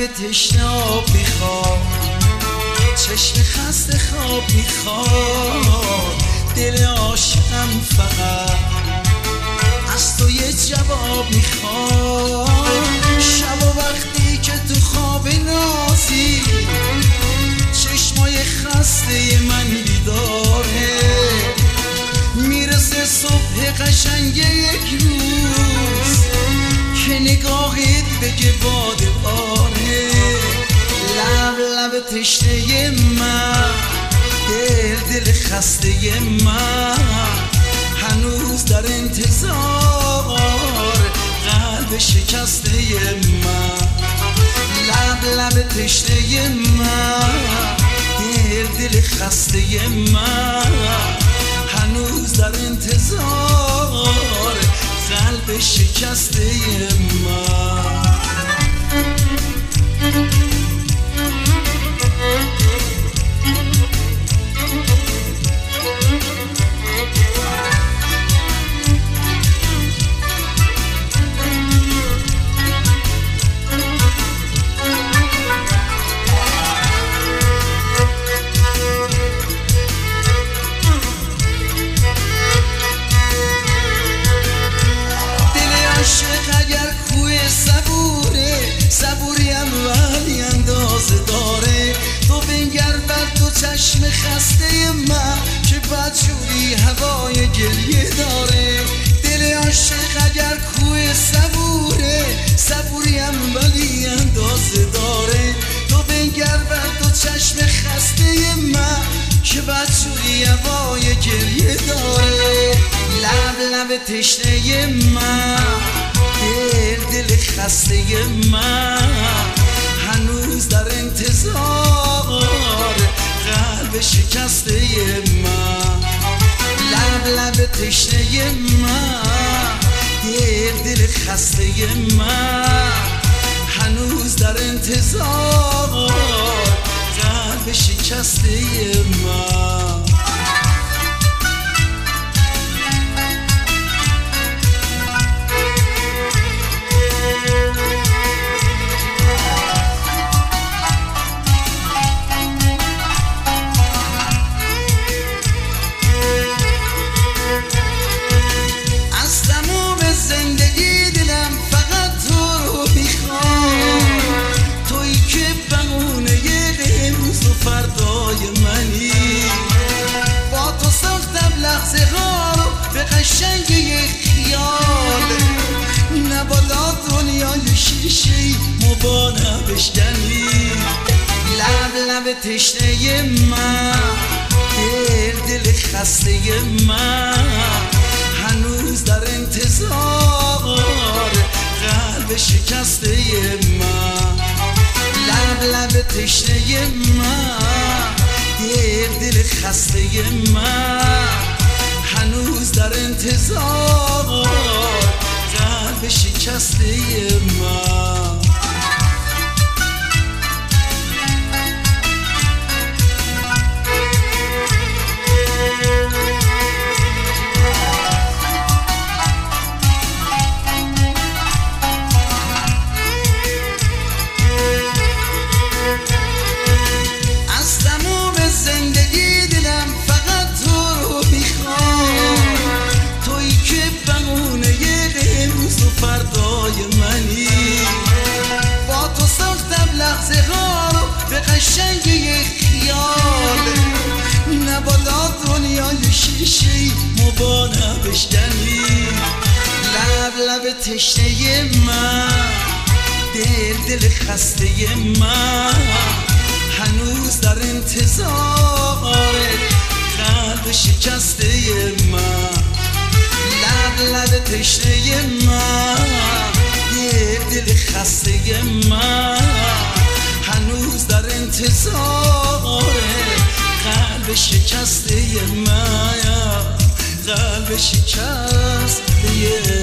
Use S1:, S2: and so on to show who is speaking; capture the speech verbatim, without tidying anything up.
S1: تشنه آب میخواد، چشم خسته خواب میخواد، دل عاشقم فقط از تو یه جواب میخواد. شب و وقتی که تو خواب نازی چشمای خسته من بیداره، میرسه صبح قشنگ یک روز که نگاهت بگه باد باره. لب لب تشنه من، دل دل خسته من، هنوز در انتظار قلب شکسته من. لب لب تشنه من، دل دل خسته من، هنوز در انتظار قلب شکسته من. صبوریم ولی اندازه داره، تو بنگر بر تو چشم خسته من که بدجوری هوای گریه داره. دل عاشق اگر کوه صبوره، صبوریم ولی اندازه داره، تو بنگر بر تو چشم خسته من که بدجوری هوای گریه داره. لب لب تشنه من، دل دل خسته من، هنوز در انتظار قلب شکسته من. لب لب تشنه من، دل دل خسته من، هنوز در انتظار قلب شکسته من. قشنگ یک خیال نبادا دنیای شیشه‌ای مبانه بشکنی. لب لب تشنه من، دل دل خسته من، هنوز در انتظار قلب شکسته من. لب لب تشنه من، دل دل خسته من، هنوز در انتظار قلب شکسته من. از تمام زندگی دلم فقط تو رو میخوام، تویی که بمونه امروز و فردای منی. با تو ساختم لحظه ها رو به قشنگ یک خیال نبادا دنیای شیشه‌ای مبانه بشکنی. لب لب تشنه من، دل دل خسته من، هنوز در انتظار قلب شکسته من. لب لب تشنه من، دل دل خسته من، هنوز در انتظار قلب شکسته من، قلب شکسته